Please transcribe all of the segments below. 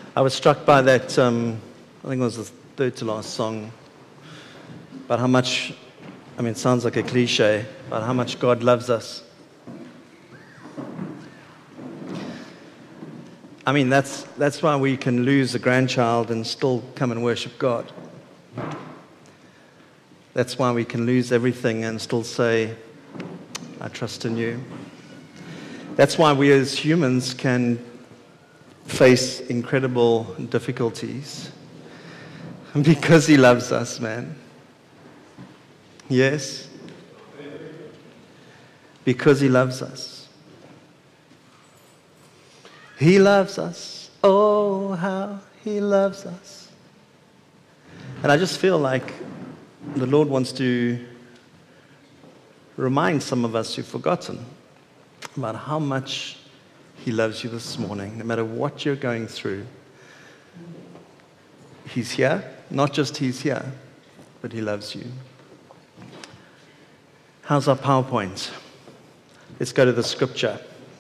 I was struck by that, I think it was the third to last song, about how much, it sounds like a cliche, about how much God loves us. That's why we can lose a grandchild and still come and worship God. That's why we can lose everything and still say, I trust in you. That's why we as humans can face incredible difficulties. Because he loves us, man. Yes? Because he loves us. He loves us. Oh, how he loves us. And I just feel like the Lord wants to remind some of us who've forgotten about how much he loves you this morning, no matter what you're going through. He's here. Not just he's here, but he loves you. How's our PowerPoint? Let's go to the scripture.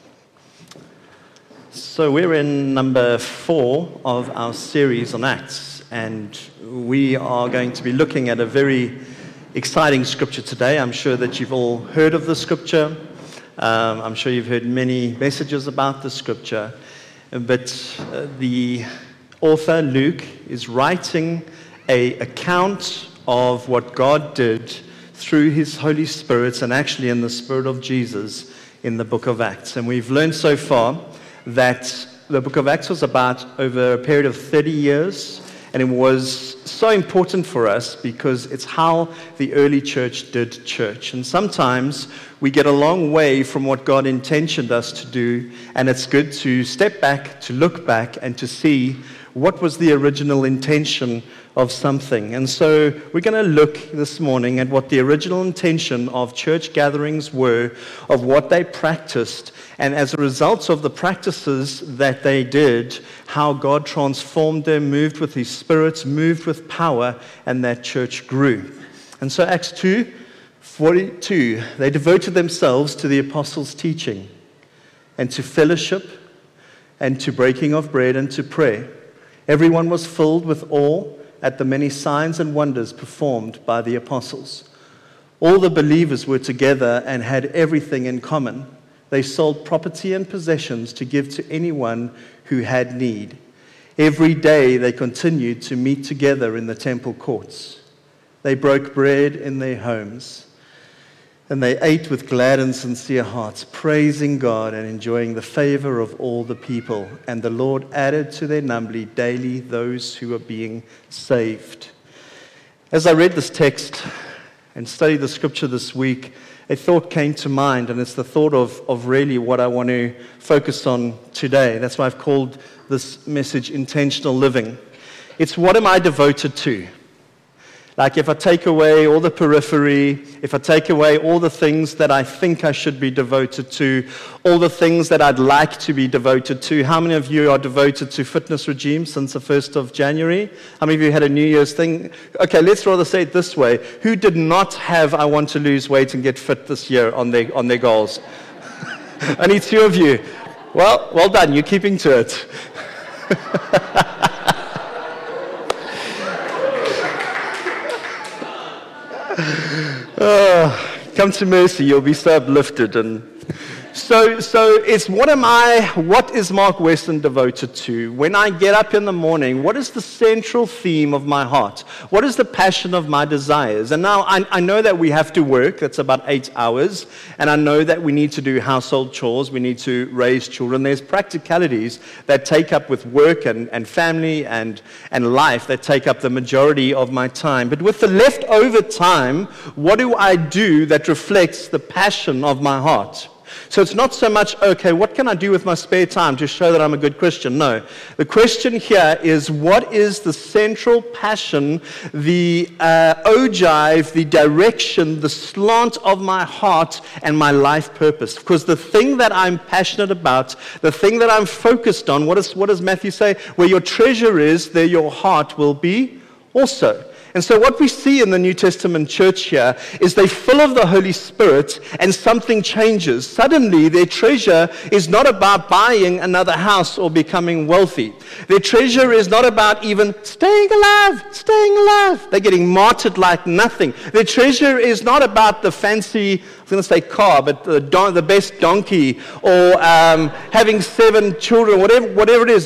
So we're in number 4 of our series on Acts, and we are going to be looking at a very exciting scripture today. I'm sure that you've all heard of the scripture. I'm sure you've heard many messages about the scripture, but the author, Luke, is writing an account of what God did through his Holy Spirit and actually in the Spirit of Jesus in the book of Acts. And we've learned so far that the book of Acts was about over a period of 30 years, and it was so important for us because it's how the early church did church. And sometimes we get a long way from what God intentioned us to do, and it's good to step back, to look back, and to see what was the original intention of something. And so we're going to look this morning at what the original intention of church gatherings were, of what they practiced, and as a result of the practices that they did, how God transformed them, moved with his Spirit, moved with power, and that church grew. And so Acts 2:42, they devoted themselves to the apostles' teaching and to fellowship and to breaking of bread and to prayer. Everyone was filled with awe at the many signs and wonders performed by the apostles. All the believers were together and had everything in common. They sold property and possessions to give to anyone who had need. Every day they continued to meet together in the temple courts. They broke bread in their homes, and they ate with glad and sincere hearts, praising God and enjoying the favor of all the people. And the Lord added to their number daily those who were being saved. As I read this text and studied the scripture this week, a thought came to mind, and it's the thought of really what I want to focus on today. That's why I've called this message Intentional Living. It's what am I devoted to? Like if I take away all the periphery, if I take away all the things that I think I should be devoted to, all the things that I'd like to be devoted to. How many of you are devoted to fitness regimes since the 1st of January? How many of you had a New Year's thing? Okay, let's rather say it this way. Who did not have I want to lose weight and get fit this year on their goals? Only 2 of you. Well done. You're keeping to it. Come to Mercy, you'll be so uplifted. And so it's what is Mark Weston devoted to? When I get up in the morning, what is the central theme of my heart? What is the passion of my desires? And now I know that we have to work, that's about 8 hours, and I know that we need to do household chores, we need to raise children. There's practicalities that take up with work and family and life that take up the majority of my time. But with the leftover time, what do I do that reflects the passion of my heart? So it's not so much, okay, what can I do with my spare time to show that I'm a good Christian? No. The question here is, what is the central passion, the ogive, the direction, the slant of my heart and my life purpose? Because the thing that I'm passionate about, the thing that I'm focused on, what does Matthew say? Where your treasure is, there your heart will be also. And so what we see in the New Testament church here is they're full of the Holy Spirit and something changes. Suddenly their treasure is not about buying another house or becoming wealthy. Their treasure is not about even staying alive. They're getting martyred like nothing. Their treasure is not about the fancy, I was going to say car, but the best donkey, or having 7 children, whatever it is.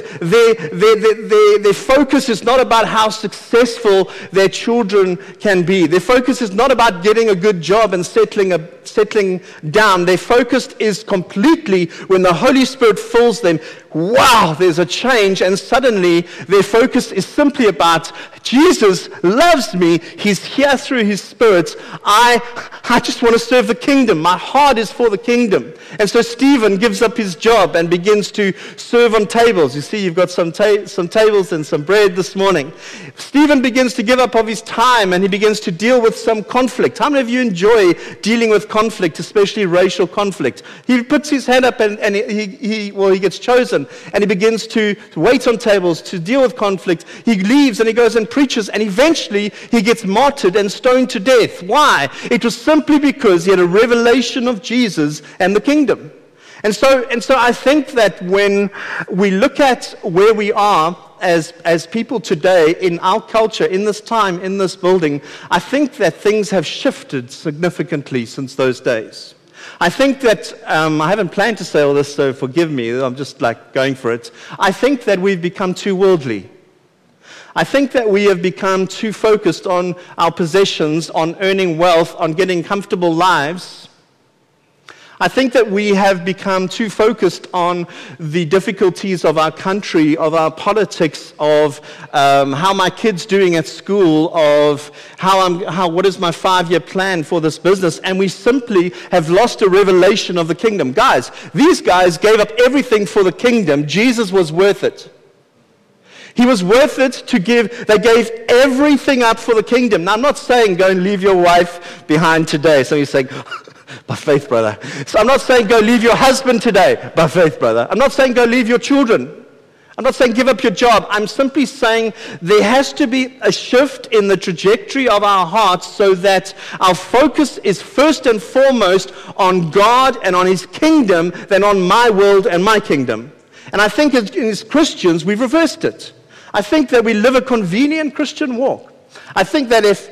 Their focus is not about how successful their children can be. Their focus is not about getting a good job and settling down. Their focus is completely, when the Holy Spirit fills them, wow, there's a change, and suddenly their focus is simply about, Jesus loves me, He's here through His Spirit, I just want to serve the kingdom, my heart is for the kingdom. And so Stephen gives up his job and begins to serve on tables. You see, you've got some tables and some bread this morning. Stephen begins to give up of his time, and he begins to deal with some conflict. How many of you enjoy dealing with conflict, especially racial conflict? He puts his hand up and he gets chosen, and he begins to wait on tables, to deal with conflict. He leaves and he goes and preaches, and eventually he gets martyred and stoned to death. Why? It was simply because he had a revelation of Jesus and the kingdom. And so I think that when we look at where we are as people today in our culture, in this time, in this building, I think that things have shifted significantly since those days. I think that, I haven't planned to say all this, so forgive me, I'm just like going for it. I think that we've become too worldly. I think that we have become too focused on our possessions, on earning wealth, on getting comfortable lives. I think that we have become too focused on the difficulties of our country, of our politics, of how my kid's doing at school, of what is my 5-year plan for this business, and we simply have lost a revelation of the kingdom. Guys, these guys gave up everything for the kingdom. Jesus was worth it. He was worth it to give. They gave everything up for the kingdom. Now, I'm not saying go and leave your wife behind today. So you're saying, by faith, brother. So I'm not saying go leave your husband today. By faith, brother. I'm not saying go leave your children. I'm not saying give up your job. I'm simply saying there has to be a shift in the trajectory of our hearts so that our focus is first and foremost on God and on His kingdom than on my world and my kingdom. And I think as Christians, we've reversed it. I think that we live a convenient Christian walk. I think that if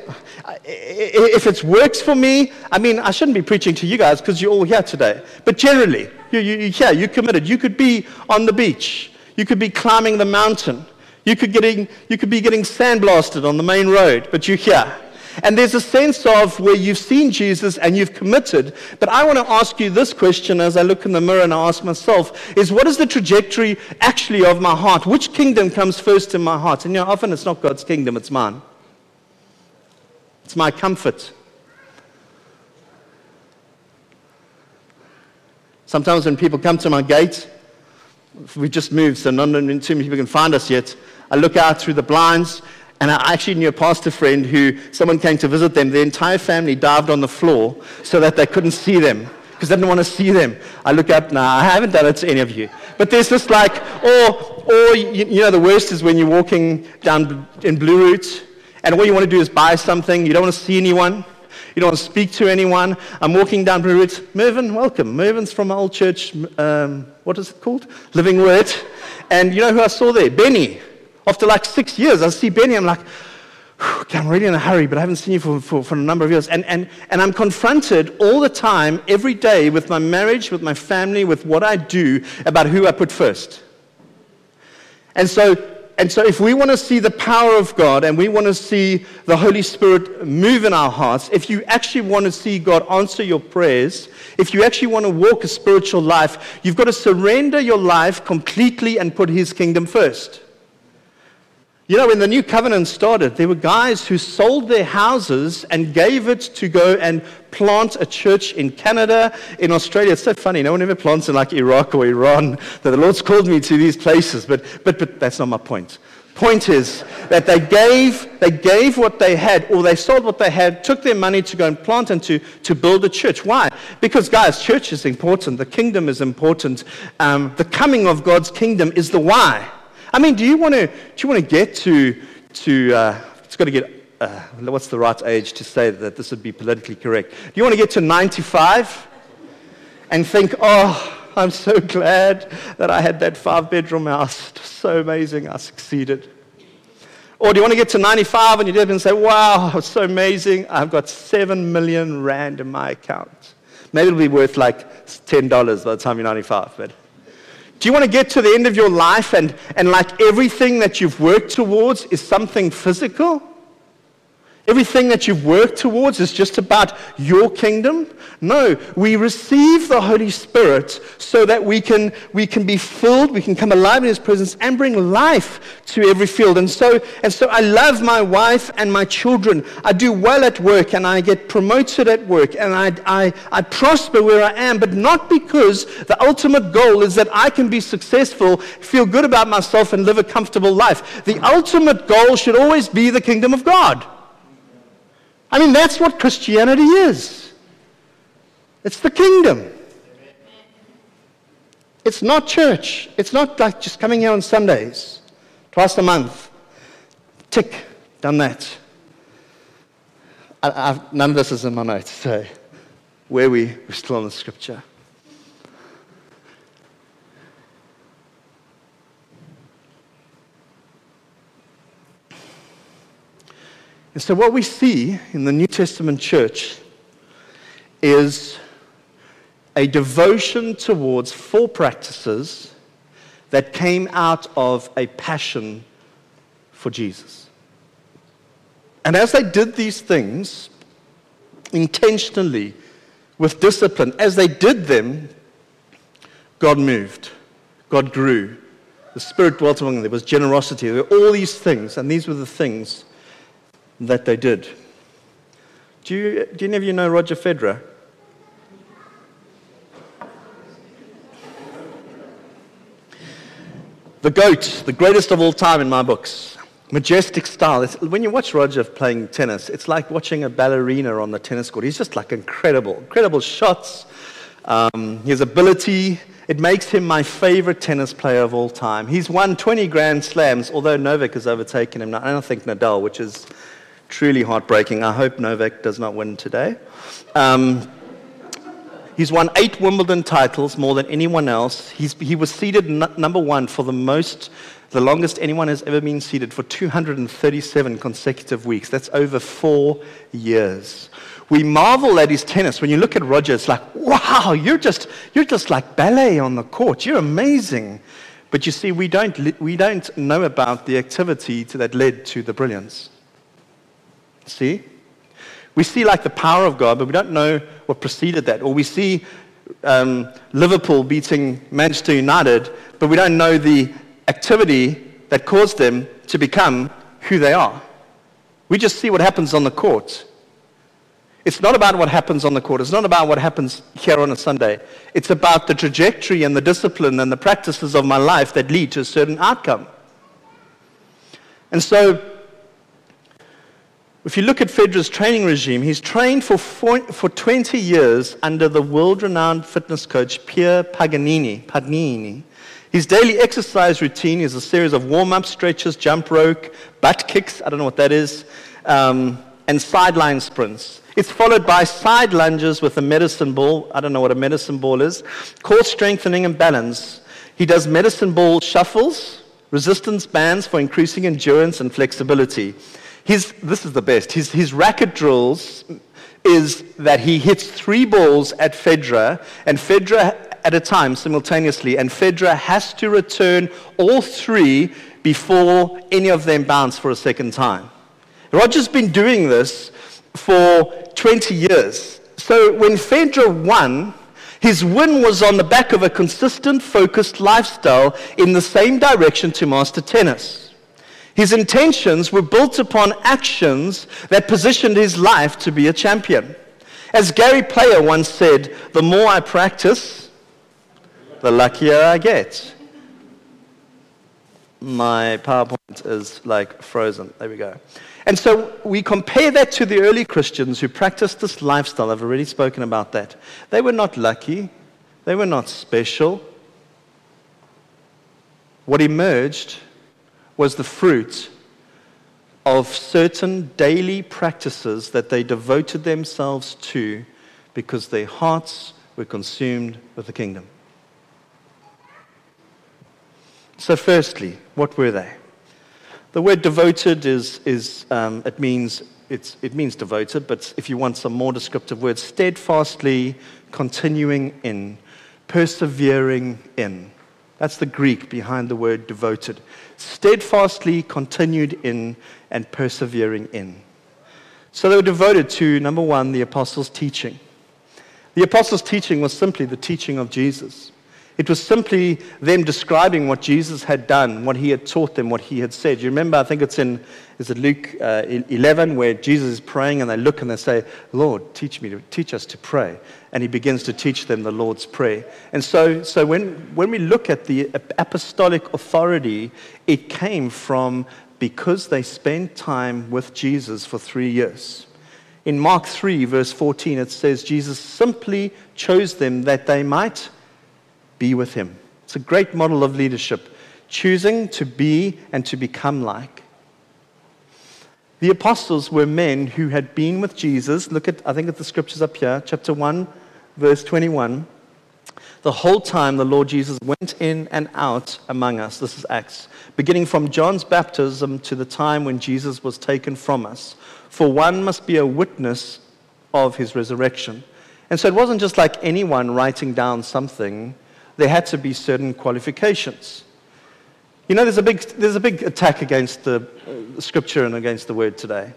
it works for me, I mean, I shouldn't be preaching to you guys because you're all here today. But generally, you're here, you're committed. You could be on the beach. You could be climbing the mountain. You could be getting sandblasted on the main road, but you're here. And there's a sense of where you've seen Jesus and you've committed. But I want to ask you this question as I look in the mirror and I ask myself, is what is the trajectory actually of my heart? Which kingdom comes first in my heart? And often it's not God's kingdom, it's mine. It's my comfort. Sometimes when people come to my gate, we just moved, so not too many people can find us yet. I look out through the blinds, and I actually knew a pastor friend who, someone came to visit them. The entire family dived on the floor so that they couldn't see them, because they didn't want to see them. I look up, now I haven't done it to any of you. But there's this like, or the worst is when you're walking down in Blue Route, and all you want to do is buy something. You don't want to see anyone. You don't want to speak to anyone. I'm walking down Blue Route. Mervyn, welcome. Mervyn's from our old church, what is it called? Living Word. And you know who I saw there? Benny. After like 6 years, I see Benny, I'm like, okay, I'm really in a hurry, but I haven't seen you for a number of years. And I'm confronted all the time, every day, with my marriage, with my family, with what I do, about who I put first. And so if we want to see the power of God and we want to see the Holy Spirit move in our hearts, if you actually want to see God answer your prayers, if you actually want to walk a spiritual life, you've got to surrender your life completely and put His kingdom first. You know, when the new covenant started, there were guys who sold their houses and gave it to go and plant a church in Canada, in Australia. It's so funny. No one ever plants in like Iraq or Iran. The Lord's called me to these places, but that's not my point. Point is that they gave what they had, or they sold what they had, took their money to go and plant and to build a church. Why? Because, guys, church is important. The kingdom is important. The coming of God's kingdom is the why. I mean, do you want to get to it's got to get what's the right age to say that this would be politically correct? Do you want to get to 95 and think, oh, I'm so glad that I had that 5-bedroom house. It was so amazing, I succeeded. Or do you want to get to 95 and you live and say, wow, it's so amazing, I've got 7 million rand in my account. Maybe it'll be worth like $10 by the time you're 95. But do you want to get to the end of your life and like everything that you've worked towards is something physical? Everything that you've worked towards is just about your kingdom? No, we receive the Holy Spirit so that we can be filled, we can come alive in His presence and bring life to every field. And so I love my wife and my children. I do well at work and I get promoted at work and I prosper where I am, but not because the ultimate goal is that I can be successful, feel good about myself and live a comfortable life. The ultimate goal should always be the kingdom of God. I mean, that's what Christianity is. It's the kingdom. It's not church. It's not like just coming here on Sundays, twice a month. Tick, done that. None of this is in my notes, so we're still in the scripture. And so what we see in the New Testament church is a devotion towards 4 practices that came out of a passion for Jesus. And as they did these things intentionally, with discipline, as they did them, God moved, God grew, the Spirit dwelt among them, there was generosity, there were all these things, and these were the things that they did. Do any of you know Roger Federer? The GOAT, the greatest of all time in my books. Majestic style. When you watch Roger playing tennis, it's like watching a ballerina on the tennis court. He's just like incredible shots. His ability, it makes him my favorite tennis player of all time. He's won 20 Grand Slams, although Novak has overtaken him now. I don't think Nadal, which is truly heartbreaking. I hope Novak does not win today. He's won 8 Wimbledon titles, more than anyone else. He was seeded number 1 for the longest anyone has ever been seeded, for 237 consecutive weeks. That's over 4 years. We marvel at his tennis. When you look at Roger, it's like, wow, you're just like ballet on the court. You're amazing. But you see, we don't know about the activity that led to the brilliance. See? We see like the power of God, but we don't know what preceded that. Or we see Liverpool beating Manchester United, but we don't know the activity that caused them to become who they are. We just see what happens on the court. It's not about what happens on the court. It's not about what happens here on a Sunday. It's about the trajectory and the discipline and the practices of my life that lead to a certain outcome. And so, if you look at Federer's training regime, he's trained for 20 years under the world-renowned fitness coach Pier Paganini. His daily exercise routine is a series of warm-up stretches, jump rope, butt kicks, I don't know what that is, and sideline sprints. It's followed by side lunges with a medicine ball. I don't know what a medicine ball is. Core strengthening and balance. He does medicine ball shuffles, resistance bands for increasing endurance and flexibility. This is the best. His racket drills is that he hits 3 balls at Federer, and Federer at a time simultaneously, and Federer has to return all 3 before any of them bounce for a second time. Roger's been doing this for 20 years. So when Federer won, his win was on the back of a consistent, focused lifestyle in the same direction to master tennis. His intentions were built upon actions that positioned his life to be a champion. As Gary Player once said, the more I practice, the luckier I get. My PowerPoint is like frozen. There we go. And so we compare that to the early Christians who practiced this lifestyle. I've already spoken about that. They were not lucky. They were not special. What emerged was the fruit of certain daily practices that they devoted themselves to because their hearts were consumed with the kingdom. So firstly, what were they? The word devoted it means devoted, but if you want some more descriptive words, steadfastly continuing in, persevering in. That's the Greek behind the word devoted. Steadfastly continued in and persevering in. So they were devoted to, number one, the apostles' teaching. The apostles' teaching was simply the teaching of Jesus. It was simply them describing what Jesus had done, what he had taught them, what he had said. You remember, I think is it Luke 11, where Jesus is praying and they look and they say, Lord, teach us to pray. And he begins to teach them the Lord's Prayer. And so when we look at the apostolic authority, it came from because they spent time with Jesus for 3 years. In Mark 3, verse 14, it says, Jesus simply chose them that they might be with him. It's a great model of leadership, choosing to be and to become like. The apostles were men who had been with Jesus. Look at, I think at the scriptures up here, chapter 1, verse 21. The whole time the Lord Jesus went in and out among us. This is Acts. Beginning from John's baptism to the time when Jesus was taken from us. For one must be a witness of his resurrection. And so it wasn't just like anyone writing down something. There had to be certain qualifications. You know, there's a big attack against the scripture and against the word today.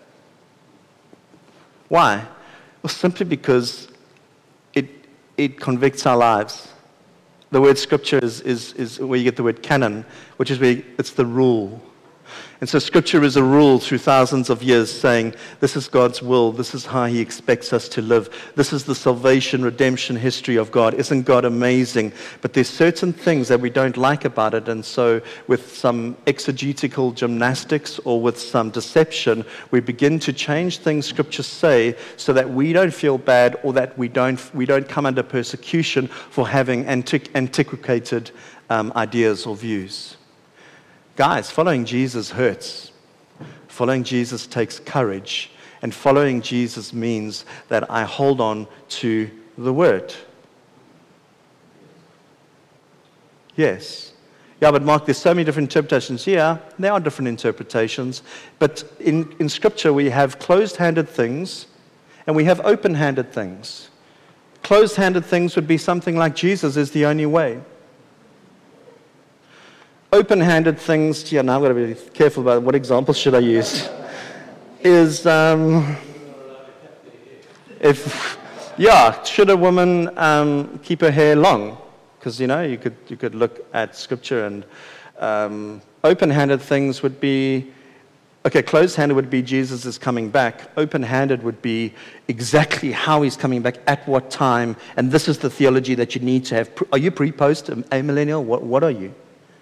Why? Well, simply because it convicts our lives. The word scripture is where you get the word canon, which is where it's the rule. And so scripture is a rule through thousands of years saying, this is God's will, this is how he expects us to live, this is the salvation, redemption history of God. Isn't God amazing? But there's certain things that we don't like about it, and so with some exegetical gymnastics or with some deception, we begin to change things scriptures say so that we don't feel bad or that we don't come under persecution for having antiquated ideas or views. Guys, following Jesus hurts. Following Jesus takes courage. And following Jesus means that I hold on to the word. Yes. Yeah, but Mark, there's so many different interpretations. Yeah, there are different interpretations. But in Scripture, we have closed-handed things and we have open-handed things. Closed-handed things would be something like Jesus is the only way. Open-handed things, yeah, now I've got to be careful about what example should I use, is should a woman keep her hair long? Because, you know, you could look at Scripture and open-handed things would be, okay, closed-handed would be Jesus is coming back. Open-handed would be exactly how he's coming back, at what time, and this is the theology that you need to have. Are you pre-post, a millennial? What are you?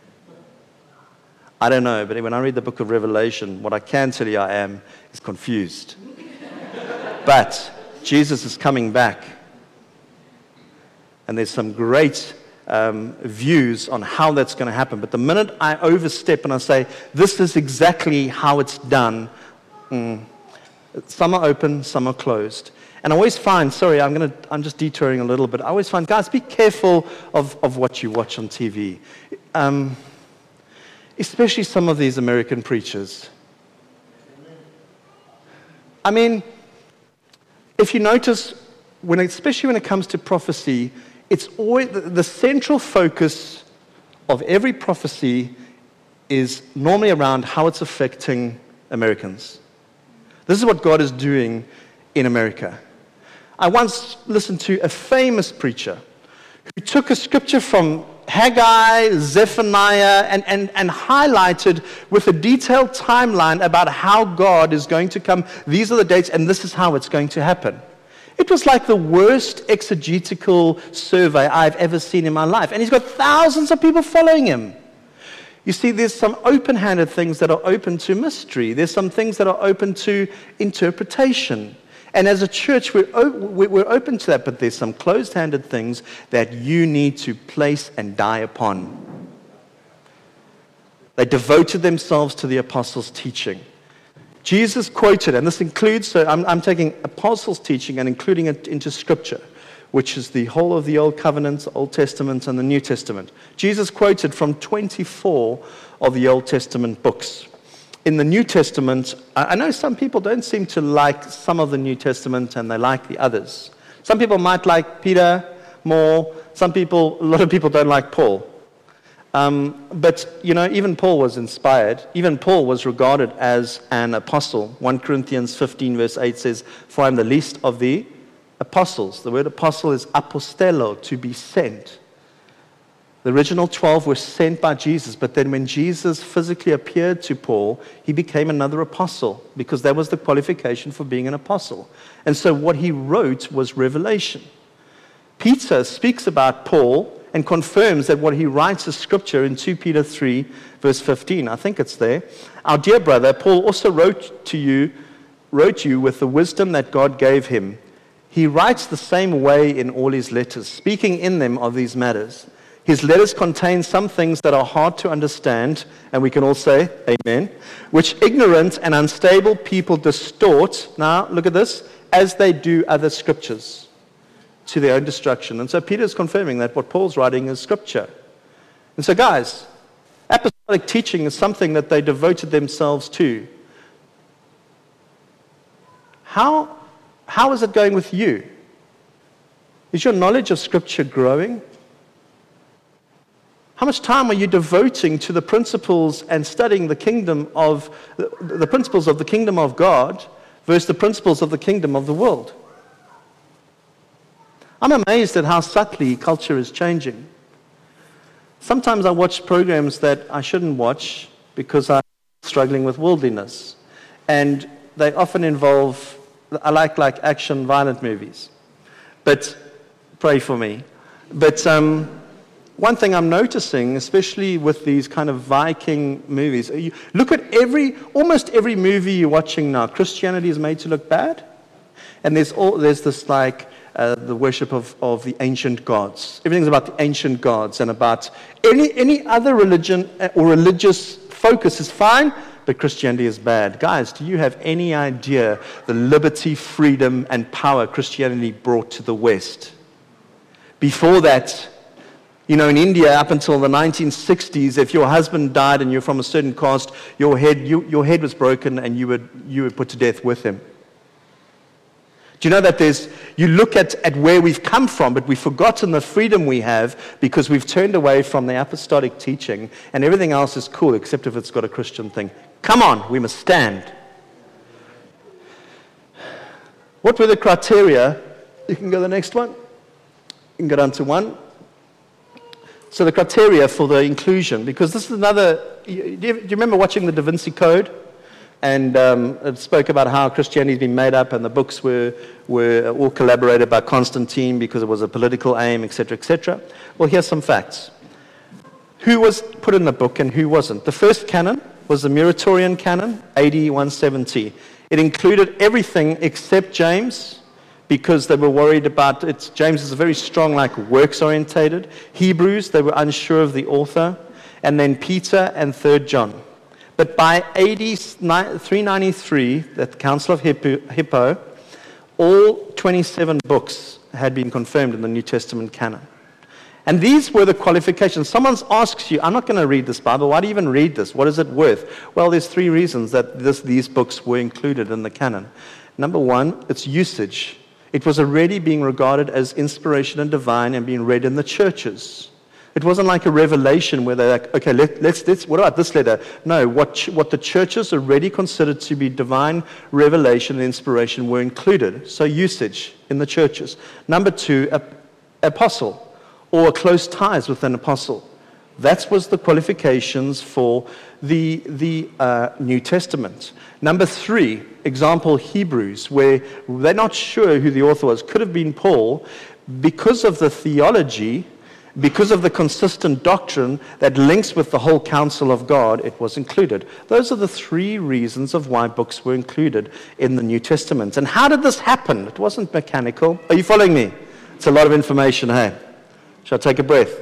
I don't know, but when I read the book of Revelation, what I can tell you I am is confused. But Jesus is coming back. And there's some great views on how that's going to happen. But the minute I overstep and I say, this is exactly how it's done, some are open, some are closed. And I always find, I'm just detouring a little bit. I always find, guys, be careful of what you watch on TV. Especially some of these American preachers. I mean, if you notice, especially when it comes to prophecy, it's always the central focus of every prophecy is normally around how it's affecting Americans. This is what God is doing in America. I once listened to a famous preacher who took a scripture from Haggai, Zephaniah, and highlighted with a detailed timeline about how God is going to come. These are the dates, and this is how it's going to happen. It was like the worst exegetical survey I've ever seen in my life. And he's got thousands of people following him. You see, there's some open-handed things that are open to mystery. There's some things that are open to interpretation. And as a church, we're open to that, but there's some closed-handed things that you need to place and die upon. They devoted themselves to the apostles' teaching. Jesus quoted, and this includes, so I'm taking apostles' teaching and including it into Scripture, which is the whole of the Old Covenant, Old Testament, and the New Testament. Jesus quoted from 24 of the Old Testament books. In the New Testament, I know some people don't seem to like some of the New Testament and they like the others. Some people might like Peter more. A lot of people don't like Paul. But, even Paul was inspired. Even Paul was regarded as an apostle. 1 Corinthians 15 verse 8 says, "For I am the least of the apostles." The word apostle is apostello, to be sent. The original 12 were sent by Jesus, but then when Jesus physically appeared to Paul, he became another apostle, because that was the qualification for being an apostle. And so what he wrote was revelation. Peter speaks about Paul and confirms that what he writes is Scripture in 2 Peter 3, verse 15. I think it's there. "Our dear brother, Paul also wrote you with the wisdom that God gave him. He writes the same way in all his letters, speaking in them of these matters. His letters contain some things that are hard to understand," and we can all say, amen, "which ignorant and unstable people distort," now look at this, "as they do other scriptures, to their own destruction." And so Peter's confirming that what Paul's writing is Scripture. And so guys, apostolic teaching is something that they devoted themselves to. How is it going with you? Is your knowledge of Scripture growing? How much time are you devoting to the principles and studying the principles of the kingdom of God versus the principles of the kingdom of the world? I'm amazed at how subtly culture is changing. Sometimes I watch programs that I shouldn't watch because I'm struggling with worldliness. And they often involve, I like action, violent movies. But pray for me. But one thing I'm noticing, especially with these kind of Viking movies, you look at almost every movie you're watching now, Christianity is made to look bad. And there's this the worship of the ancient gods. Everything's about the ancient gods, and about any other religion or religious focus is fine, but Christianity is bad. Guys, do you have any idea the liberty, freedom, and power Christianity brought to the West? Before that, in India, up until the 1960s, if your husband died and you're from a certain caste, your head was broken and you were put to death with him. Do you know that you look at where we've come from, but we've forgotten the freedom we have because we've turned away from the apostolic teaching, and everything else is cool except if it's got a Christian thing. Come on, we must stand. What were the criteria? You can go to the next one. You can go down to one. So the criteria for the inclusion, because this is another, do you remember watching the Da Vinci Code? And it spoke about how Christianity has been made up, and the books were all collaborated by Constantine because it was a political aim, etc., etc. Well, here's some facts. Who was put in the book and who wasn't? The first canon was the Muratorian canon, AD 170. It included everything except James, because they were worried about it. James is a very strong, works-orientated. Hebrews, they were unsure of the author. And then Peter and 3rd John. But by AD 393, at the Council of Hippo, all 27 books had been confirmed in the New Testament canon. And these were the qualifications. Someone asks you, I'm not going to read this Bible. Why do you even read this? What is it worth? Well, there's 3 reasons that these books were included in the canon. Number 1, it's usage. It was already being regarded as inspiration and divine and being read in the churches. It wasn't like a revelation where they're like, okay, let's what about this letter? No, what the churches already considered to be divine revelation and inspiration were included. So usage in the churches. Number 2, apostle, or close ties with an apostle. That was the qualifications for the New Testament. Number 3, example, Hebrews, where they're not sure who the author was. Could have been Paul, because of the theology, because of the consistent doctrine that links with the whole counsel of God, it was included. Those are the 3 reasons of why books were included in the New Testament. And how did this happen? It wasn't mechanical. Are you following me? It's a lot of information, hey? Shall I take a breath?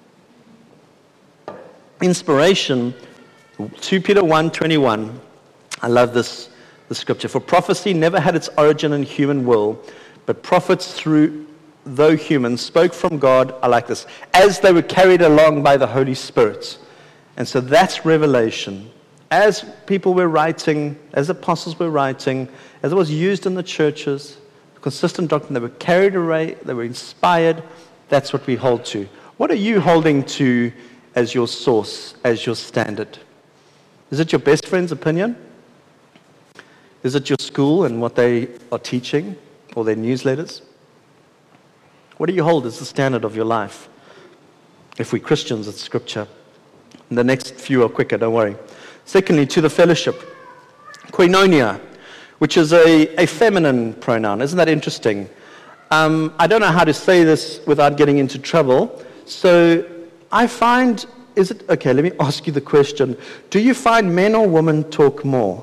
Inspiration, 2 Peter 1:21. I love the scripture. For prophecy never had its origin in human will, but prophets though human, spoke from God, I like this, as they were carried along by the Holy Spirit. And so that's revelation. As people were writing, as apostles were writing, as it was used in the churches, consistent doctrine, they were carried away, they were inspired. That's what we hold to. What are you holding to as your source, as your standard? Is it your best friend's opinion? Is it your school and what they are teaching, or their newsletters? What do you hold as the standard of your life? If we're Christians, it's Scripture. And the next few are quicker, don't worry. Secondly, to the fellowship. Koinonia, which is a feminine pronoun. Isn't that interesting? I don't know how to say this without getting into trouble. So I find, okay, let me ask you the question. Do you find men or women talk more?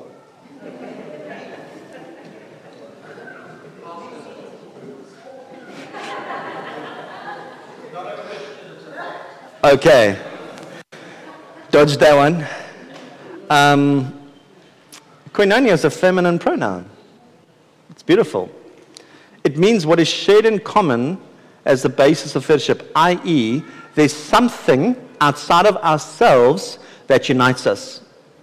Okay. Dodge that one. Koinonia is a feminine pronoun. It's beautiful. It means what is shared in common as the basis of fellowship, i.e., there's something outside of ourselves that unites us.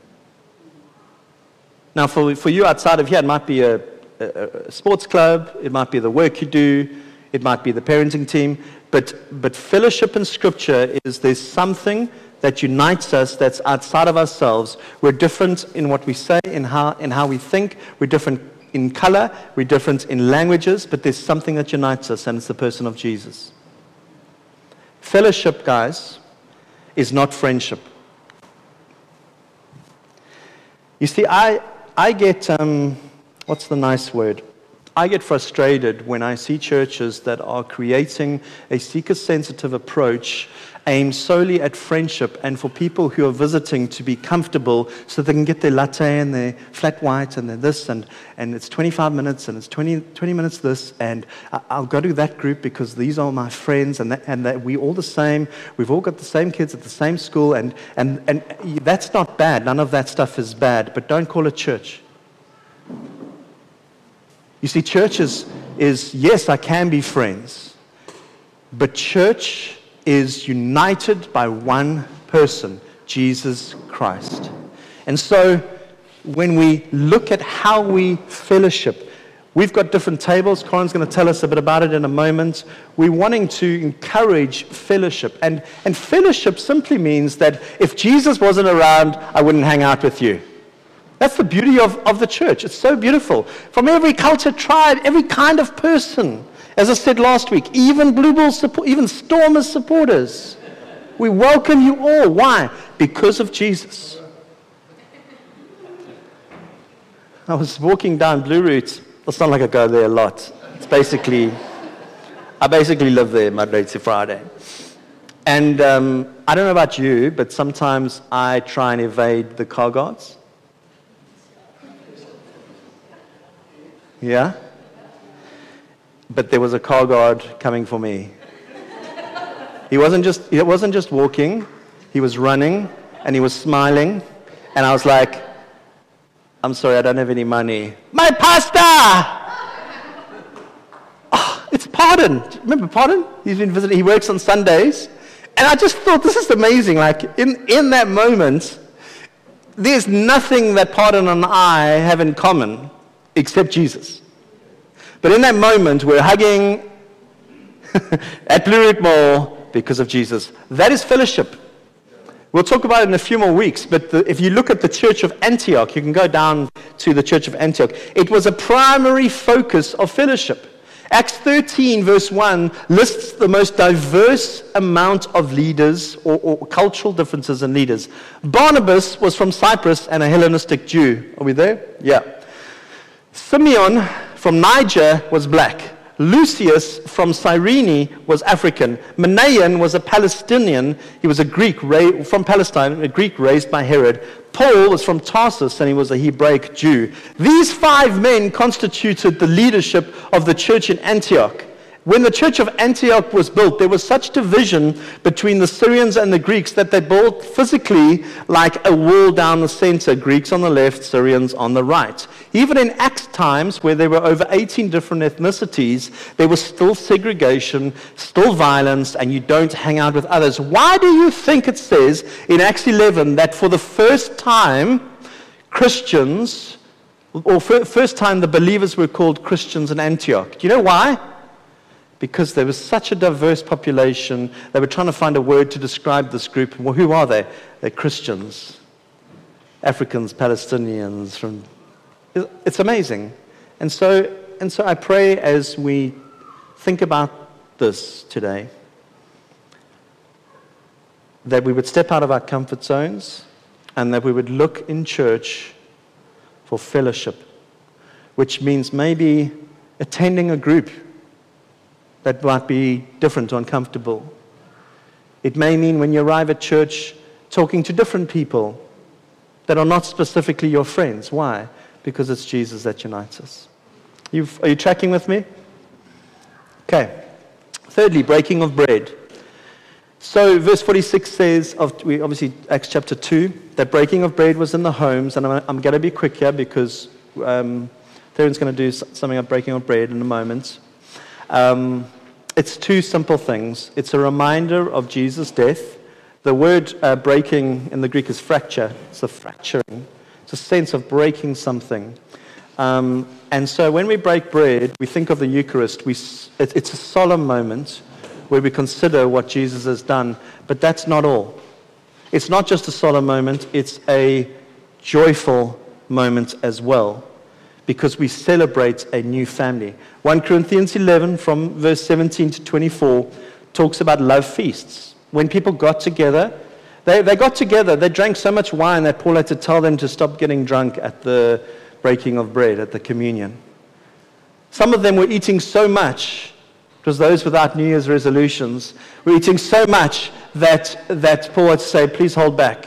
Now, for you outside of here, it might be a sports club, it might be the work you do, it might be the parenting team, but fellowship in Scripture is there's something that unites us that's outside of ourselves. We're different in what we say, in how we think. We're different in color. We're different in languages. But there's something that unites us, and it's the person of Jesus. Fellowship, guys, is not friendship. You see, I get, what's the nice word? I get frustrated when I see churches that are creating a seeker-sensitive approach aimed solely at friendship and for people who are visiting to be comfortable so they can get their latte and their flat white and their this and it's 25 minutes and it's 20 minutes this and I'll go to that group because these are my friends and that we're all the same. We've all got the same kids at the same school and that's not bad. None of that stuff is bad, but don't call it church. You see, church is yes, I can be friends, but church is united by one person, Jesus Christ. And so when we look at how we fellowship, we've got different tables. Corin's going to tell us a bit about it in a moment. We're wanting to encourage fellowship. And fellowship simply means that if Jesus wasn't around, I wouldn't hang out with you. That's the beauty of the church. It's so beautiful. From every culture, tribe, every kind of person. As I said last week, even Blue Bulls support, even Stormers supporters. We welcome you all. Why? Because of Jesus. I was walking down Blue Route. It's not like I go there a lot. I basically live there Monday to Friday. And I don't know about you, but sometimes I try and evade the car guards. Yeah? But there was a car guard coming for me. He wasn't just walking, he was running and he was smiling and I was like, I'm sorry, I don't have any money. My pastor! Oh, it's Pardon. Remember Pardon? He's been visiting, he works on Sundays. And I just thought, this is amazing. Like, in that moment, there's nothing that Pardon and I have in common except Jesus. But in that moment, we're hugging at Blue Route Mall because of Jesus. That is fellowship. We'll talk about it in a few more weeks, but if you look at the Church of Antioch, you can go down to the Church of Antioch. It was a primary focus of fellowship. Acts 13, verse 1, lists the most diverse amount of leaders or cultural differences in leaders. Barnabas was from Cyprus and a Hellenistic Jew. Are we there? Yeah. Simeon from Niger was black. Lucius from Cyrene was African. Manaen was a Palestinian. He was a Greek from Palestine, a Greek raised by Herod. Paul was from Tarsus, and he was a Hebraic Jew. These 5 men constituted the leadership of the church in Antioch. When the church of Antioch was built, there was such division between the Syrians and the Greeks that they built physically like a wall down the center, Greeks on the left, Syrians on the right. Even in Acts times, where there were over 18 different ethnicities, there was still segregation, still violence, and you don't hang out with others. Why do you think it says in Acts 11 that for the first time, Christians, or first time the believers were called Christians in Antioch? Do you know why? Because there was such a diverse population, they were trying to find a word to describe this group. Well, who are they? They're Christians, Africans, Palestinians. It's amazing. And so I pray as we think about this today, that we would step out of our comfort zones and that we would look in church for fellowship, which means maybe attending a group that might be different or uncomfortable. It may mean when you arrive at church talking to different people that are not specifically your friends. Why? Because it's Jesus that unites us. Are you tracking with me? Okay. Thirdly, breaking of bread. So verse 46 says, obviously Acts chapter 2, that breaking of bread was in the homes. And I'm going to be quick here because Theron's going to do something about breaking of bread in a moment. It's two simple things. It's a reminder of Jesus' death. The word breaking in the Greek is fracture. It's a fracturing. It's a sense of breaking something. And so when we break bread, we think of the Eucharist. It's a solemn moment where we consider what Jesus has done. But that's not all. It's not just a solemn moment. It's a joyful moment as well, because we celebrate a new family. 1 Corinthians 11 from verse 17 to 24 talks about love feasts. When people got together, they got together, they drank so much wine that Paul had to tell them to stop getting drunk at the breaking of bread, at the communion. Some of them were eating so much, it was those without New Year's resolutions, were eating so much that Paul had to say, please hold back.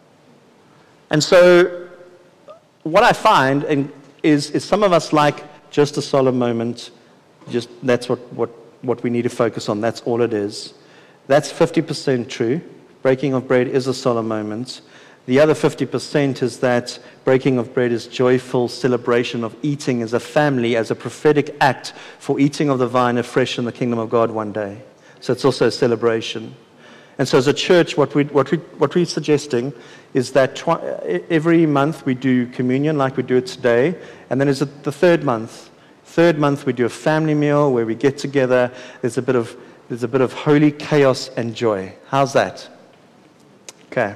And so what I find is some of us like just a solemn moment. That's what we need to focus on. That's all it is. That's 50% true. Breaking of bread is a solemn moment. The other 50% is that breaking of bread is joyful celebration of eating as a family, as a prophetic act for eating of the vine afresh in the kingdom of God one day. So it's also a celebration. And so as a church, what we're suggesting is that every month we do communion like we do it today. And then is it the third month? Third month we do a family meal where we get together. There's a bit of holy chaos and joy. How's that? Okay.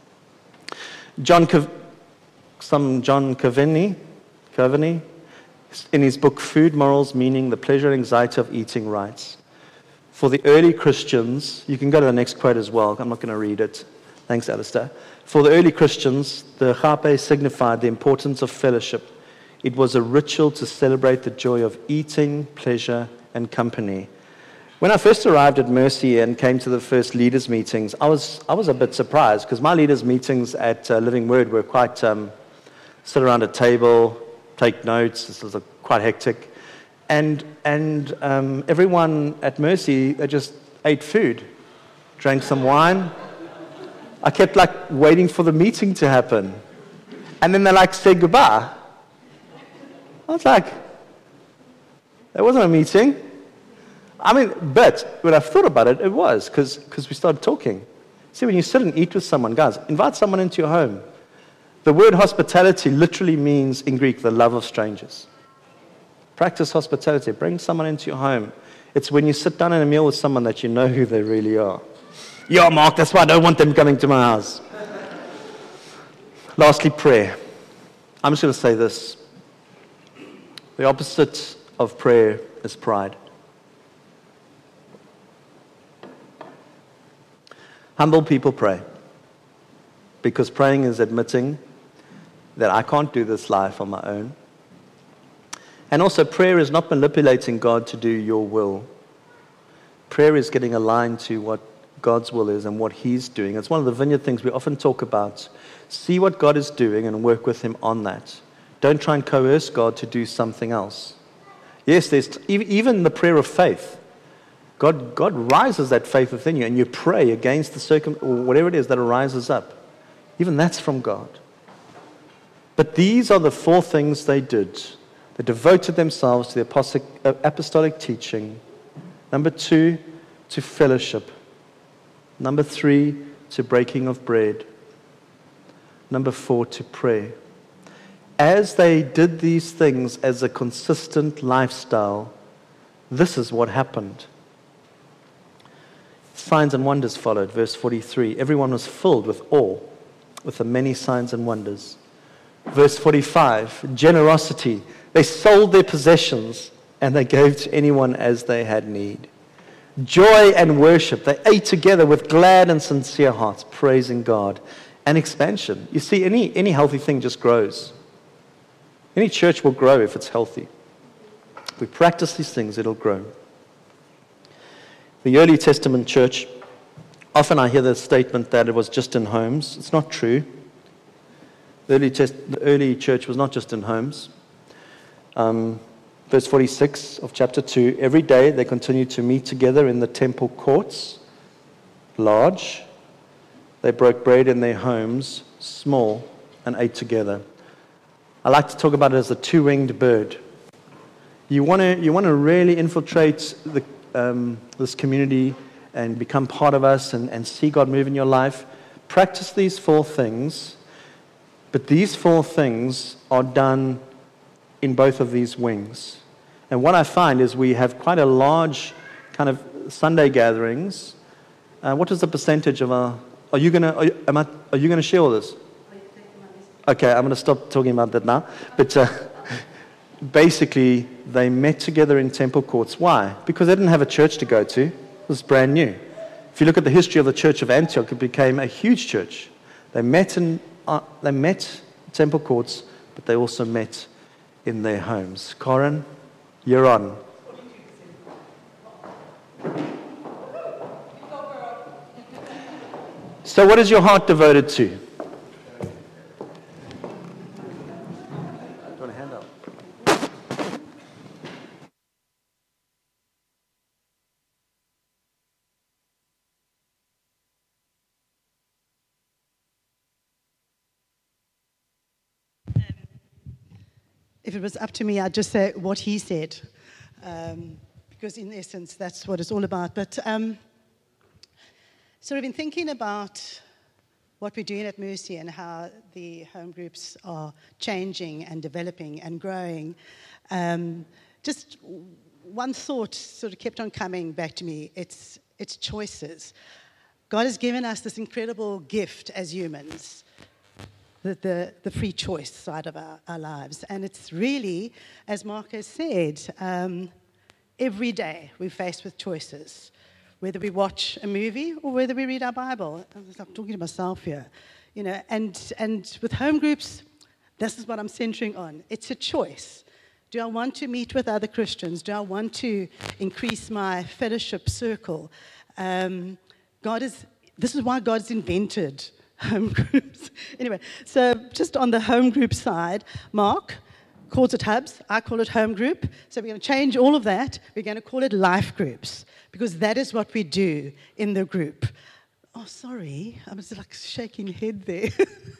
John Coveney, in his book Food, Morals, Meaning, the Pleasure and Anxiety of Eating, writes, for the early Christians, you can go to the next quote as well. I'm not going to read it. Thanks, Alistair. For the early Christians, the chape signified the importance of fellowship. It was a ritual to celebrate the joy of eating, pleasure, and company. When I first arrived at Mercy and came to the first leaders' meetings, I was a bit surprised because my leaders' meetings at Living Word were quite sit around a table, take notes. This was quite hectic. And everyone at Mercy, they just ate food, drank some wine. I kept waiting for the meeting to happen. And then they said goodbye. I was like, there wasn't a meeting. I mean, but when I've thought about it, it was because we started talking. See, when you sit and eat with someone, guys, invite someone into your home. The word hospitality literally means, in Greek, the love of strangers. Practice hospitality. Bring someone into your home. It's when you sit down at a meal with someone that you know who they really are. Yeah, Mark, that's why I don't want them coming to my house. Lastly, prayer. I'm just going to say this. The opposite of prayer is pride. Humble people pray, because praying is admitting that I can't do this life on my own. And also, prayer is not manipulating God to do your will. Prayer is getting aligned to what God's will is and what He's doing. It's one of the Vineyard things we often talk about. See what God is doing and work with Him on that. Don't try and coerce God to do something else. Yes, there's even the prayer of faith. God rises that faith within you, and you pray against the or whatever it is that arises up. Even that's from God. But these are the 4 things they did. They devoted themselves to the apostolic teaching. Number 2, to fellowship. Number 3, to breaking of bread. Number 4, to prayer. As they did these things as a consistent lifestyle, this is what happened. Signs and wonders followed, verse 43. Everyone was filled with awe, with the many signs and wonders. Verse 45, generosity. They sold their possessions and they gave to anyone as they had need. Joy and worship. They ate together with glad and sincere hearts, praising God. And expansion. You see, any healthy thing just grows. Any church will grow if it's healthy. If we practice these things, it'll grow. The early Testament church, often I hear the statement that it was just in homes. It's not true. The early church was not just in homes. Verse 46 of chapter 2, every day they continued to meet together in the temple courts, large. They broke bread in their homes, small, and ate together. I like to talk about it as a 2-winged bird. You want to really infiltrate this community and become part of us and see God move in your life. Practice these 4 things, but these 4 things are done in both of these wings. And what I find is we have quite a large kind of Sunday gatherings. What is the percentage of our... Are you going to share all this? Okay, I'm going to stop talking about that now. But basically, they met together in temple courts. Why? Because they didn't have a church to go to. It was brand new. If you look at the history of the church of Antioch, it became a huge church. They met in temple courts, but they also met in their homes. Corin, you're on. So what is your heart devoted to? Do you want a handout? If it was up to me, I'd just say what he said, because in essence, that's what it's all about. But so I've been thinking about what we're doing at Mercy and how the home groups are changing and developing and growing. Just one thought sort of kept on coming back to me. It's choices. God has given us this incredible gift as humans, the free choice side of our lives. And it's really, as Mark has said, every day we're faced with choices, whether we watch a movie or whether we read our Bible. I'm talking to myself here, you know. And with home groups, this is what I'm centering on. It's a choice. Do I want to meet with other Christians? Do I want to increase my fellowship circle? This is why God's invented home groups. Anyway, so just on the home group side, Mark calls it hubs. I call it home group. So we're going to change all of that. We're going to call it life groups, because that is what we do in the group. Oh, sorry. I was like shaking head there.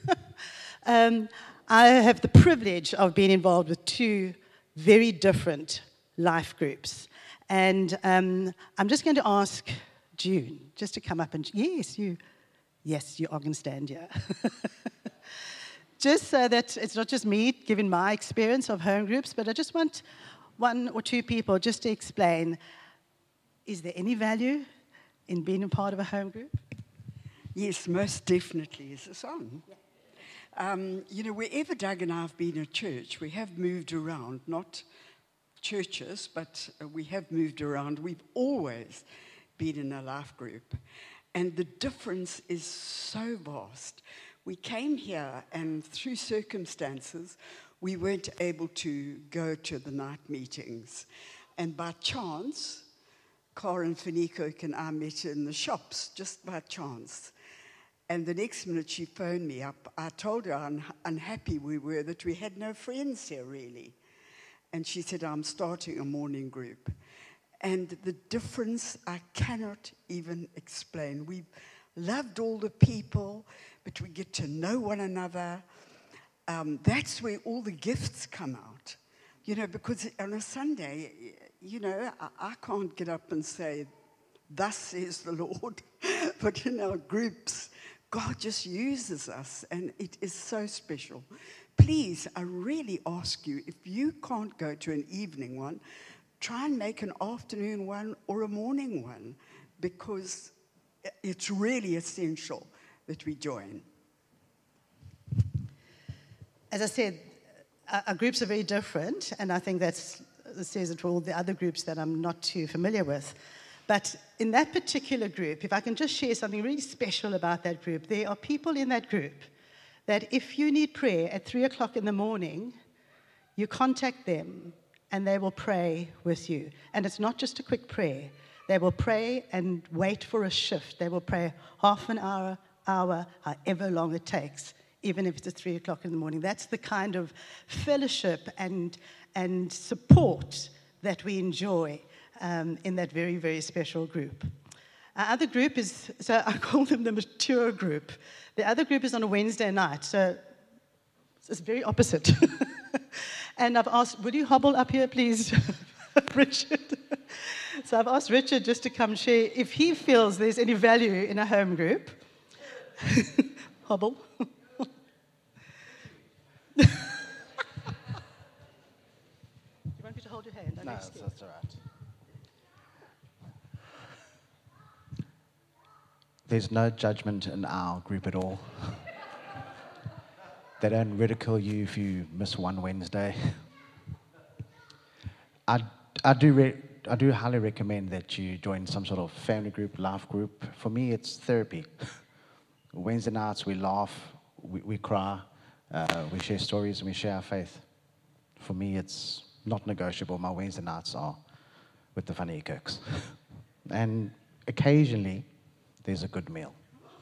I have the privilege of being involved with 2 very different life groups. And I'm just going to ask June just to come up and... Yes, you are going to stand here. Just so that it's not just me giving my experience of home groups, but I just want 1 or 2 people just to explain, is there any value in being a part of a home group? Yes, most definitely. Is this on? Yeah. You know, wherever Doug and I have been at church, we have moved around, not churches, but we have moved around. We've always been in a life group. And the difference is so vast. We came here, and through circumstances, we weren't able to go to the night meetings. And by chance, Karen Feniko and I met in the shops, just by chance. And the next minute she phoned me up. I told her how unhappy we were that we had no friends here, really. And she said, I'm starting a morning group. And the difference I cannot even explain. We've loved all the people, but we get to know one another. That's where all the gifts come out. You know, because on a Sunday, you know, I can't get up and say, "Thus says the Lord." But in our groups, God just uses us, and it is so special. Please, I really ask you, if you can't go to an evening one, try and make an afternoon one or a morning one, because it's really essential that we join. As I said, our groups are very different, and I think that says it for all the other groups that I'm not too familiar with. But in that particular group, if I can just share something really special about that group, there are people in that group that if you need prayer at 3 o'clock in the morning, you contact them and they will pray with you. And it's not just a quick prayer. They will pray and wait for a shift. They will pray half an hour, however long it takes, even if it's at 3 o'clock in the morning. That's the kind of fellowship and support that we enjoy in that very, very special group. Our other group is, so I call them the mature group. The other group is on a Wednesday night, so it's very opposite. And I've asked, would you hobble up here, please, Richard? So I've asked Richard just to come share if he feels there's any value in a home group. Hobble. Do you want me to hold your hand? No, that's all right. There's no judgment in our group at all. They don't ridicule you if you miss one Wednesday. I do highly recommend that you join some sort of family group, life group. For me, it's therapy. Wednesday nights, we laugh, we cry, we share stories, and we share our faith. For me, it's not negotiable. My Wednesday nights are with the funny cooks. And occasionally, there's a good meal.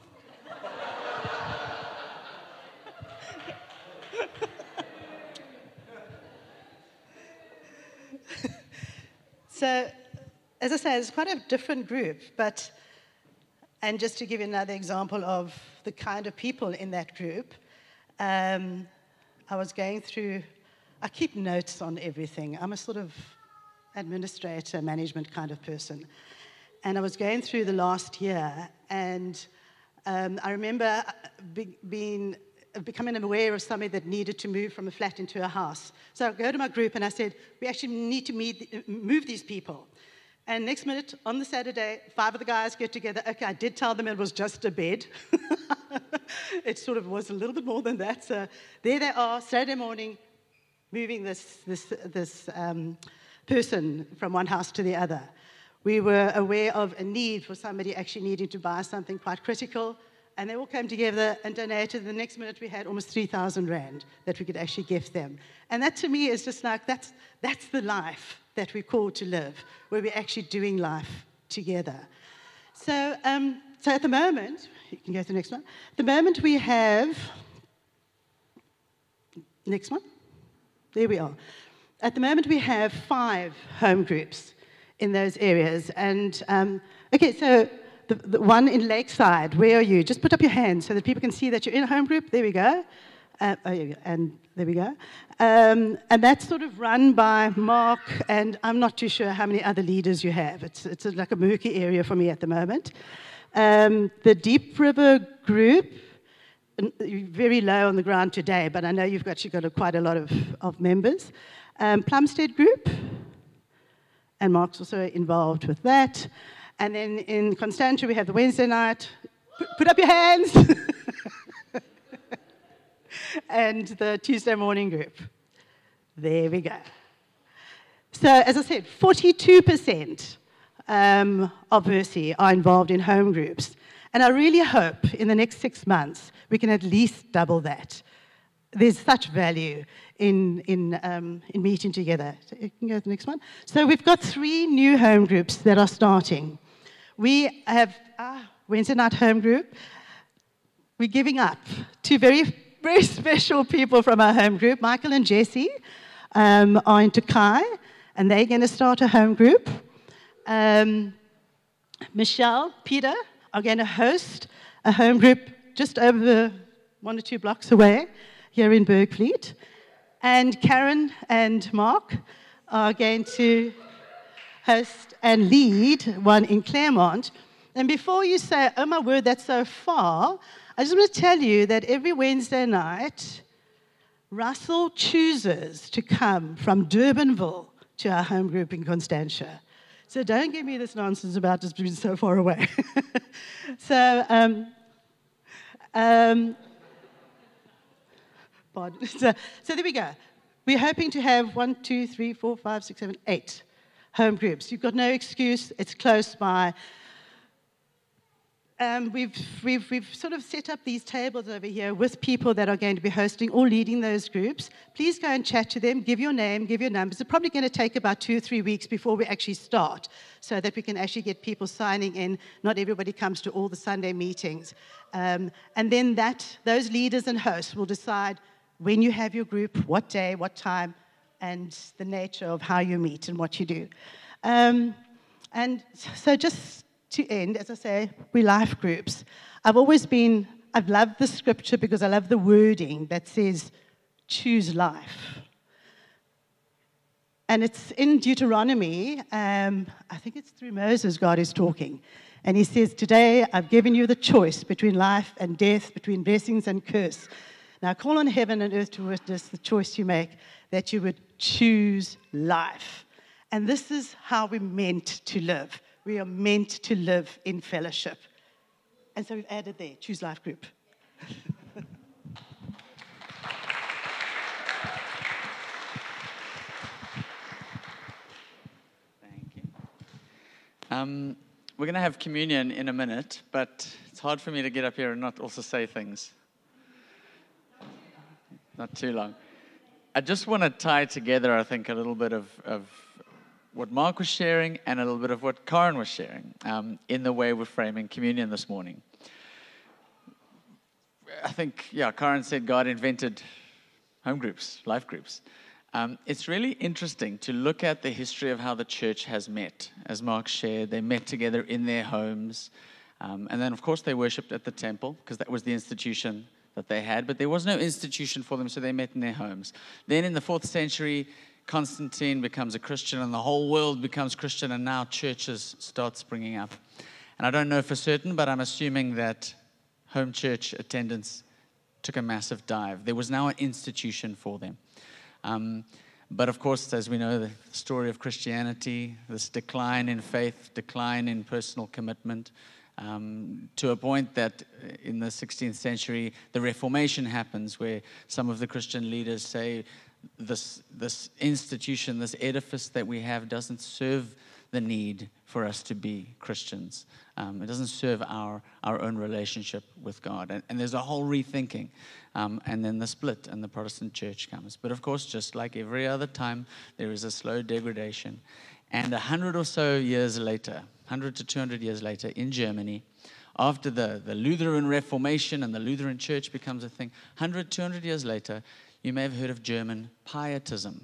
So, as I say, it's quite a different group, and just to give you another example of the kind of people in that group, I was going through, I keep notes on everything. I'm a sort of administrator, management kind of person. And I was going through the last year, and I remember becoming aware of somebody that needed to move from a flat into a house. So I go to my group and I said, we actually need to move these people. And next minute, on the Saturday, 5 of the guys get together. Okay, I did tell them it was just a bed. It sort of was a little bit more than that. So there they are, Saturday morning, moving this person from one house to the other. We were aware of a need for somebody actually needing to buy something quite critical, and they all came together and donated. The next minute, we had almost 3,000 rand that we could actually give them. And that, to me, is just like, that's the life that we're called to live, where we're actually doing life together. So at the moment, you can go to the next one. At the moment, we have, next one. There we are. At the moment, we have 5 home groups in those areas. And, okay, so the one in Lakeside, where are you? Just put up your hand so that people can see that you're in a home group. There we go. And there we go. And that's sort of run by Mark, and I'm not too sure how many other leaders you have. It's like a murky area for me at the moment. The Deep River group, very low on the ground today, but I know you've actually got quite a lot of members. Plumstead group, and Mark's also involved with that. And then in Constantia, we have the Wednesday night. Put up your hands. And the Tuesday morning group. There we go. So, as I said, 42% of Mercy are involved in home groups. And I really hope in the next 6 months we can at least double that. There's such value in meeting together. So you can go to the next one. So we've got 3 new home groups that are starting. We have our Wednesday night home group. We're giving up 2 very special people from our home group. Michael and Jessie are in Tokai, and they're going to start a home group. Michelle, Peter are going to host a home group just over 1 or 2 blocks away here in Bergfleet. And Karen and Mark are going to host and lead one in Claremont. And before you say, oh my word, that's so far, I just want to tell you that every Wednesday night, Russell chooses to come from Durbanville to our home group in Constantia. So don't give me this nonsense about just being so far away. Pardon. So there we go. We're hoping to have 1, 2, 3, 4, 5, 6, 7, 8 home groups. You've got no excuse. It's close by. We've sort of set up these tables over here with people that are going to be hosting or leading those groups. Please go and chat to them, give your name, give your numbers. It's probably going to take about 2 or 3 weeks before we actually start so that we can actually get people signing in. Not everybody comes to all the Sunday meetings. And then those leaders and hosts will decide when you have your group, what day, what time, and the nature of how you meet and what you do. And so just to end, as I say, we life groups. I've loved the scripture because I love the wording that says, choose life. And it's in Deuteronomy, I think it's through Moses God is talking. And he says, today I've given you the choice between life and death, between blessings and curse. Now call on heaven and earth to witness the choice you make, that you would choose life. And this is how we're meant to live. We are meant to live in fellowship. And so we've added there, Choose Life Group. Thank you. We're going to have communion in a minute, but it's hard for me to get up here and not also say things. Not too long. I just want to tie together, I think, a little bit of what Mark was sharing and a little bit of what Karen was sharing in the way we're framing communion this morning. I think, Karen said God invented home groups, life groups. It's really interesting to look at the history of how the church has met. As Mark shared, they met together in their homes. And then, of course, they worshipped at the temple because that was the institution that they had. But there was no institution for them, so they met in their homes. Then in the 4th century, Constantine becomes a Christian and the whole world becomes Christian, and now churches start springing up. And I don't know for certain, but I'm assuming that home church attendance took a massive dive. There was now an institution for them. But of course, as we know, the story of Christianity, this decline in faith, decline in personal commitment, to a point that in the 16th century, the Reformation happens, where some of the Christian leaders say, this institution, this edifice that we have doesn't serve the need for us to be Christians. It doesn't serve our own relationship with God. And there's a whole rethinking. And then the split, and the Protestant church comes. But of course, just like every other time, there is a slow degradation. And 100 or so years later, 100 to 200 years later, in Germany, after the Lutheran Reformation and the Lutheran church becomes a thing, 100, 200 years later, you may have heard of German pietism.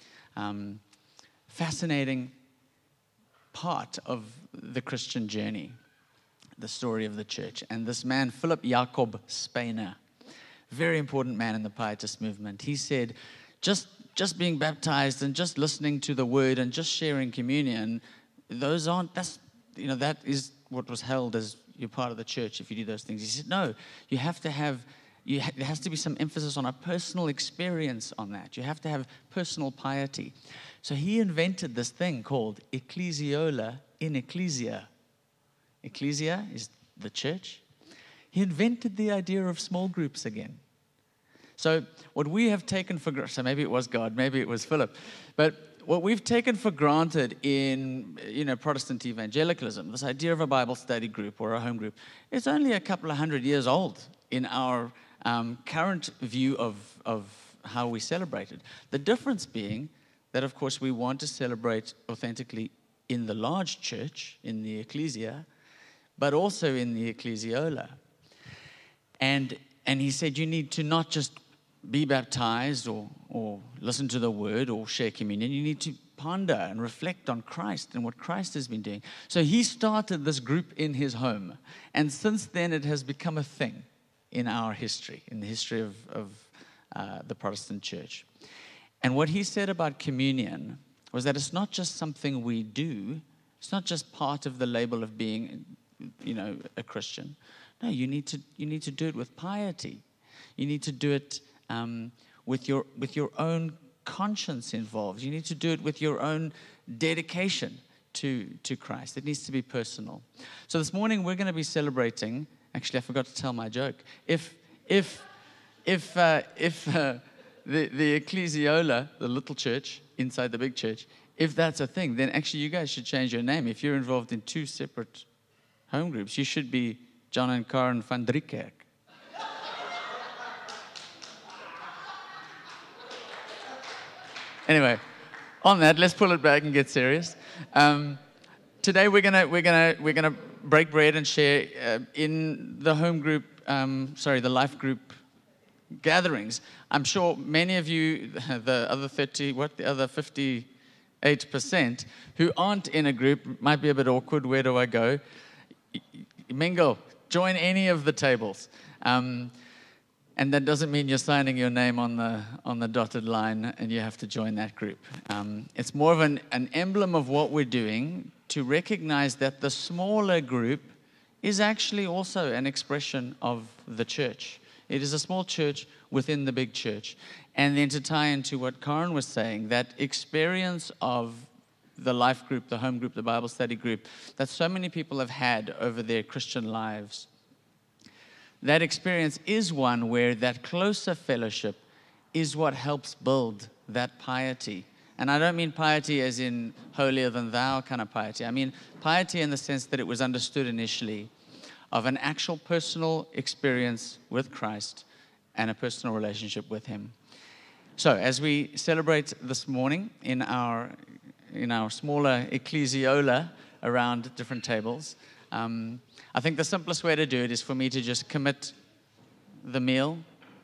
Fascinating part of the Christian journey, the story of the church. And this man, Philip Jakob Spener, very important man in the pietist movement, he said, just being baptized and just listening to the word and just sharing communion, that is what was held as you're part of the church if you do those things. He said, no, you have to have, there has to be some emphasis on a personal experience on that. You have to have personal piety. So he invented this thing called ecclesiola in ecclesia. Ecclesia is the church. He invented the idea of small groups again. So what we have taken for granted, so maybe it was God, maybe it was Philip, but what we've taken for granted in Protestant evangelicalism, this idea of a Bible study group or a home group, it's only a couple of 100 years old in our current view of how we celebrate it. The difference being that, of course, we want to celebrate authentically in the large church, in the ecclesia, but also in the ecclesiola. And he said you need to not just be baptized or listen to the word or share communion. You need to ponder and reflect on Christ and what Christ has been doing. So he started this group in his home. And since then, it has become a thing in our history, in the history of the Protestant church. And what he said about communion was that it's not just something we do. It's not just part of the label of being, a Christian. No, you need to do it with piety. You need to do it with your own conscience involved. You need to do it with your own dedication to Christ. It needs to be personal. So this morning we're going to be celebrating. Actually, I forgot to tell my joke. If the ecclesiola, the little church inside the big church, if that's a thing, then actually you guys should change your name. If you're involved in two separate home groups, you should be John and Karen van Driekerk. Anyway, on that, let's pull it back and get serious. Today we're gonna break bread and share in the home group, the life group gatherings. I'm sure many of you, the other 58% who aren't in a group, might be a bit awkward. Where do I go? Mingle, join any of the tables. And that doesn't mean you're signing your name on the dotted line and you have to join that group. It's more of an emblem of what we're doing to recognize that the smaller group is actually also an expression of the church. It is a small church within the big church. And then to tie into what Karen was saying, that experience of the life group, the home group, the Bible study group, that so many people have had over their Christian lives, that experience is one where that closer fellowship is what helps build that piety. And I don't mean piety as in holier than thou kind of piety. I mean piety in the sense that it was understood initially of an actual personal experience with Christ and a personal relationship with Him. So as we celebrate this morning in our smaller ecclesiola around different tables, I think the simplest way to do it is for me to just commit the meal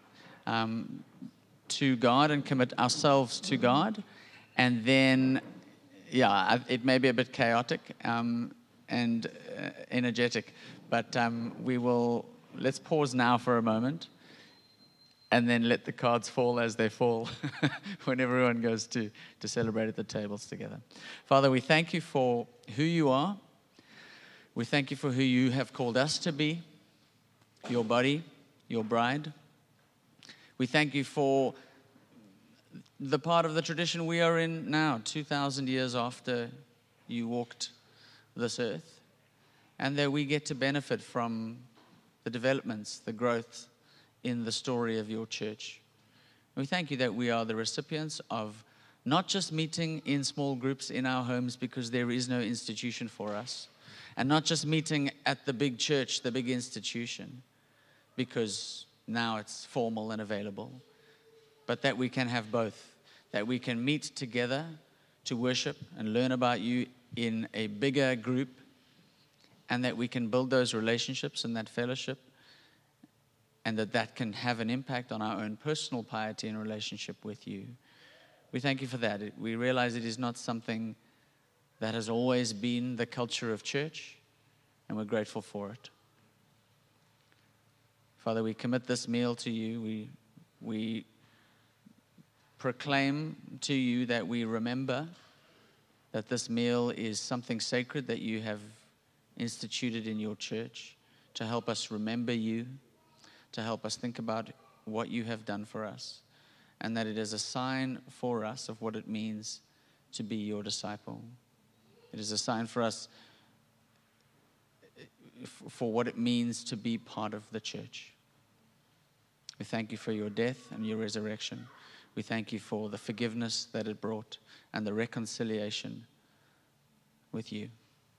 to God and commit ourselves to God. And then, it may be a bit chaotic and energetic, but let's pause now for a moment and then let the cards fall as they fall when everyone goes to celebrate at the tables together. Father, we thank you for who you are. We thank you for who you have called us to be, your body, your bride. We thank you for the part of the tradition we are in now, 2,000 years after you walked this earth, and that we get to benefit from the developments, the growth in the story of your church. We thank you that we are the recipients of not just meeting in small groups in our homes because there is no institution for us, and not just meeting at the big church, the big institution, because now it's formal and available, but that we can have both, that we can meet together to worship and learn about you in a bigger group, and that we can build those relationships and that fellowship, and that can have an impact on our own personal piety and relationship with you. We thank you for that. We realize it is not something that has always been the culture of church, and we're grateful for it. Father, we commit this meal to you. We proclaim to you that we remember that this meal is something sacred that you have instituted in your church to help us remember you, to help us think about what you have done for us, and that it is a sign for us of what it means to be your disciple. It is a sign for us for what it means to be part of the church. We thank you for your death and your resurrection. We thank you for the forgiveness that it brought and the reconciliation with you.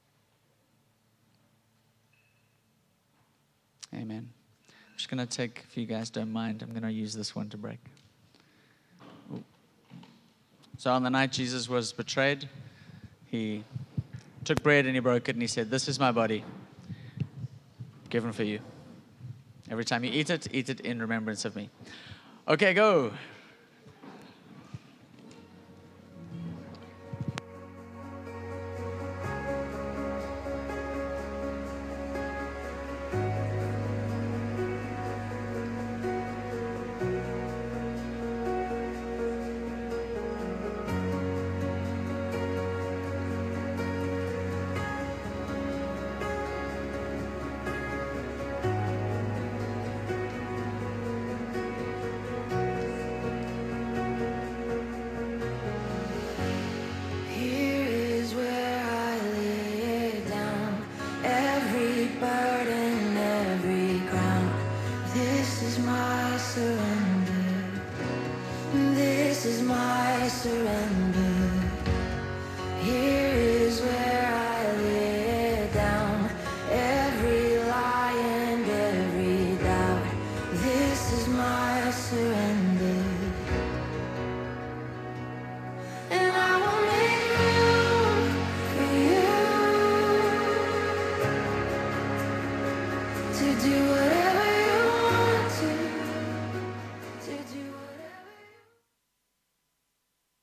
Amen. I'm just going to take, if you guys don't mind, I'm going to use this one to break. Ooh. So on the night Jesus was betrayed, he took bread and he broke it and he said, "This is my body, given for you. Every time you eat it in remembrance of me." Okay, go. burden, every ground. This is my surrender. This is my surrender.